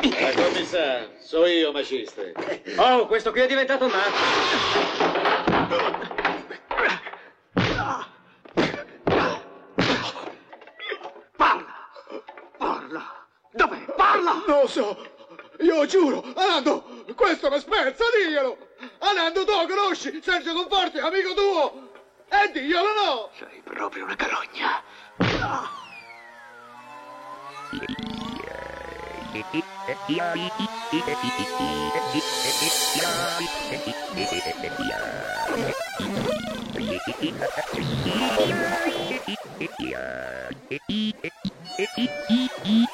Commissario, so io, maciste. Oh, questo qui è diventato matto. Parla! Dov'è? Parla! Non lo so, io giuro, Anando, questo mi spezza, diglielo! Anando, tu lo conosci, Sergio Conforti, amico tuo! E diglielo, no! Sei proprio una carogna. Yeah.